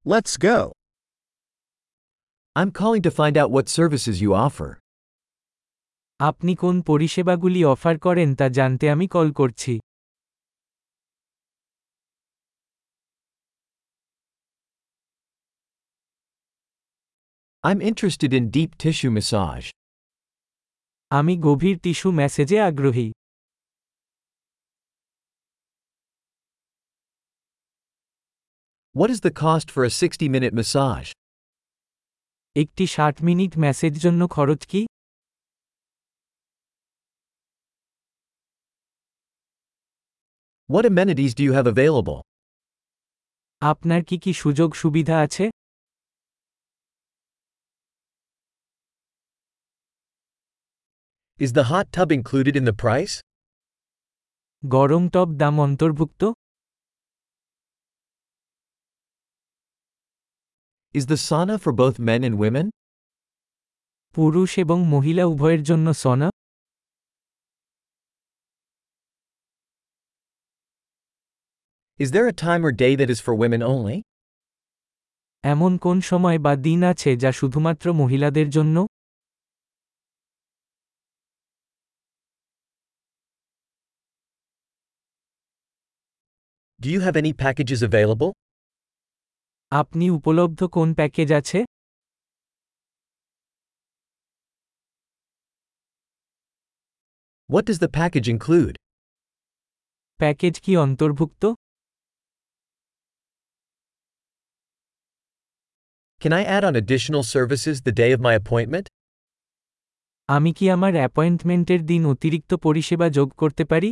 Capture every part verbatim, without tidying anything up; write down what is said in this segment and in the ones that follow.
Let's go. I'm calling to find out what services you offer. আপনি কোন পরিষেবাগুলি offer করেন তা জানতে আমি কল করছি। I'm interested in deep tissue massage. আমি গভীর টিস্যু ম্যাসেজে আগ্রহী। What is the cost for a sixty minute massage? একটি ষাট মিনিট ম্যাসেজ জন্য খরচ কি? What amenities do you have available? আপনার কি কি সুযোগ সুবিধা আছে? Is the hot tub included in the price? গরম টব দাম অন্তর্ভুক্ত? Is the sauna for both men and women? পুরুষ এবং মহিলা উভয়ের জন্য সনা? Is there a time or day that is for women only? এমন কোন সময় বা দিন আছে যা শুধুমাত্র মহিলাদের জন্য? Do you have any packages available? আপনি উপলব্ধ কোন প্যাকেজ আছে? What does the package include? Package কি অন্তর্ভুক্ত? Can I add on additional services the day of my appointment? আমি কি আমার অ্যাপয়েন্টমেন্টের দিন অতিরিক্ত পরিষেবা যোগ করতে পারি?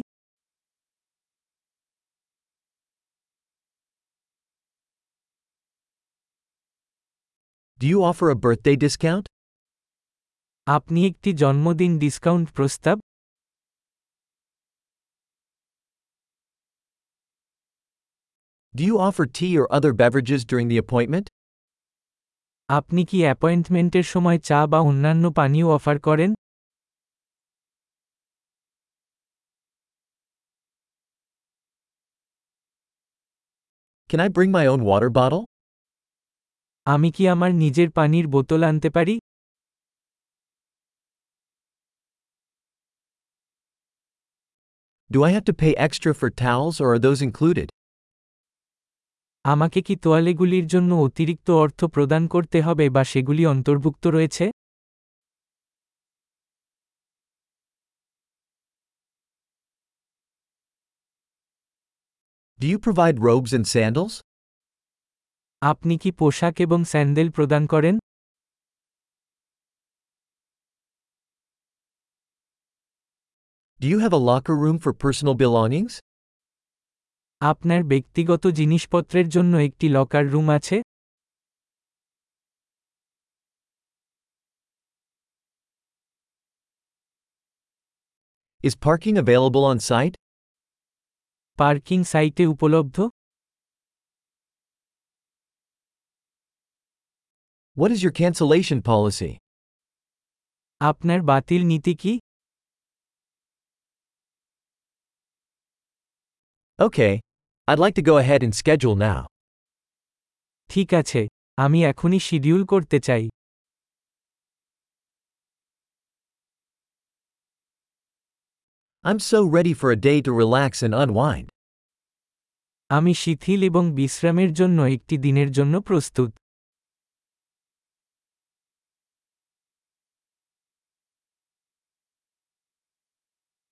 Do you offer a birthday discount? আপনি একটি জন্মদিন ডিসকাউন্ট প্রস্তাব? Do you offer tea or other beverages during the appointment? আপনি কি অ্যাপয়েন্টমেন্টের সময় চা বা অন্যান্য পানীয় অফার করেন? Can I bring my own water bottle? আমি কি আমার নিজের পানির বোতল আনতে পারি? Do I have to pay extra for towels or are those included? আমাকে কি তোয়ালেগুলির জন্য অতিরিক্ত অর্থ প্রদান করতে হবে বা সেগুলি অন্তর্ভুক্ত রয়েছে? Do you provide robes and sandals? আপনি কি পোশাক এবং স্যান্ডেল প্রদান করেন? Do you have a locker room for personal belongings? আপনার ব্যক্তিগত জিনিসপত্রের জন্য একটি লকার রুম আছে? Is parking available on site? Parking সাইটে উপলব্ধ? What is your cancellation policy? আপনার বাতিল নীতি কি? Okay, I'd like to go ahead and schedule now. ঠিক আছে, আমি এখনই শিডিউল করতে চাই। I'm so ready for a day to relax and unwind. আমি শিথিল এবং বিশ্রামের জন্য একটি দিনের জন্য প্রস্তুত।